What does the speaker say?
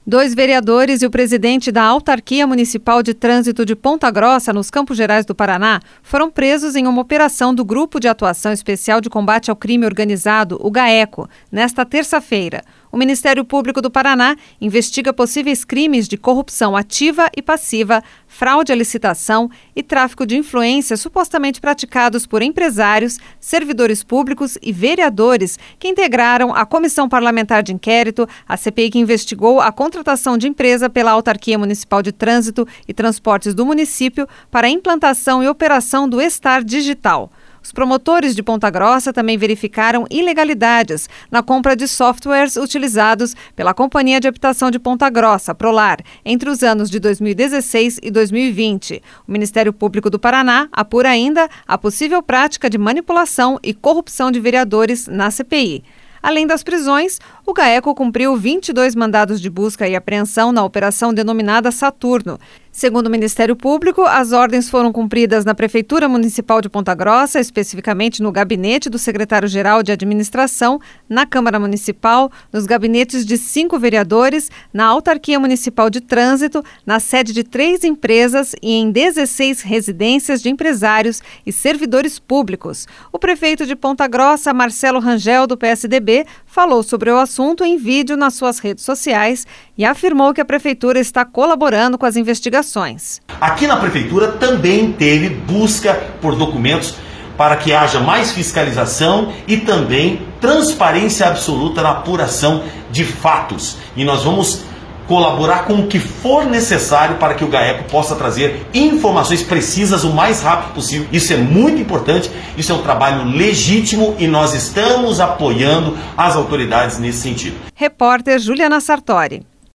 2 vereadores e o presidente da Autarquia Municipal de Trânsito de Ponta Grossa, nos Campos Gerais do Paraná, foram presos em uma operação do Grupo de Atuação Especial de Combate ao Crime Organizado, o GAECO, nesta terça-feira. O Ministério Público do Paraná investiga possíveis crimes de corrupção ativa e passiva, fraude à licitação e tráfico de influência supostamente praticados por empresários, servidores públicos e vereadores que integraram a Comissão Parlamentar de Inquérito, a CPI que investigou a contratação de empresa pela Autarquia Municipal de Trânsito e Transportes do município para a implantação e operação do Estar Digital. Os promotores de Ponta Grossa também verificaram ilegalidades na compra de softwares utilizados pela Companhia de Habitação de Ponta Grossa, Prolar, entre os anos de 2016 e 2020. O Ministério Público do Paraná apura ainda a possível prática de manipulação e corrupção de vereadores na CPI. Além das prisões, o GAECO cumpriu 22 mandados de busca e apreensão na operação denominada Saturno. Segundo o Ministério Público, as ordens foram cumpridas na Prefeitura Municipal de Ponta Grossa, especificamente no gabinete do secretário-geral de Administração, na Câmara Municipal, nos gabinetes de 5 vereadores, na Autarquia Municipal de Trânsito, na sede de 3 empresas e em 16 residências de empresários e servidores públicos. O prefeito de Ponta Grossa, Marcelo Rangel, do PSDB, falou sobre o assunto em vídeo nas suas redes sociais e afirmou que a prefeitura está colaborando com as investigações. Aqui na prefeitura também teve busca por documentos para que haja mais fiscalização e também transparência absoluta na apuração de fatos. E nós vamos colaborar com o que for necessário para que o GAECO possa trazer informações precisas o mais rápido possível. Isso é muito importante, isso é um trabalho legítimo e nós estamos apoiando as autoridades nesse sentido. Repórter Juliana Sartori.